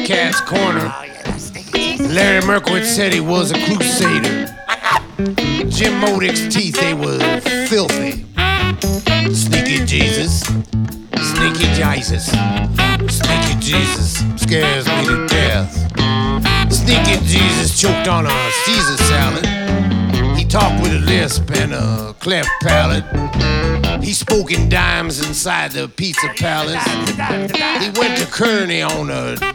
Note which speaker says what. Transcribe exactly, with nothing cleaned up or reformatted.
Speaker 1: Cat's Corner. Larry Merkowitz said he was a crusader. Jim Modick's teeth, they were filthy. Sneaky Jesus, sneaky Jesus, sneaky Jesus scares me to death. Sneaky Jesus choked on a Caesar salad. He talked with a lisp and a cleft palate. He spoke in dimes inside the pizza palace. He went to Kearney on a